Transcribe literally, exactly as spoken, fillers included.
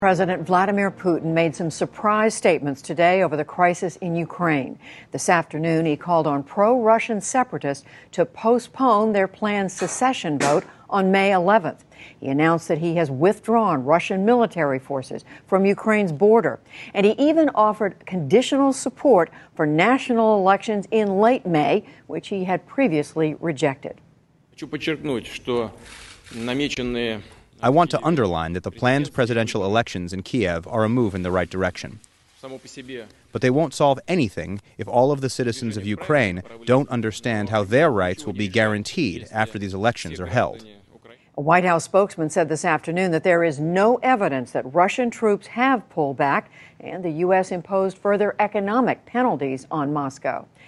President Vladimir Putin made some surprise statements today over the crisis in Ukraine. This afternoon, he called on pro-Russian separatists to postpone their planned secession vote on May eleventh. He announced that he has withdrawn Russian military forces from Ukraine's border, and he even offered conditional support for national elections in late May, which he had previously rejected. I want to underline that the planned presidential elections in Kiev are a move in the right direction. But they won't solve anything if all of the citizens of Ukraine don't understand how their rights will be guaranteed after these elections are held. A White House spokesman said this afternoon that there is no evidence that Russian troops have pulled back, and the U S imposed further economic penalties on Moscow.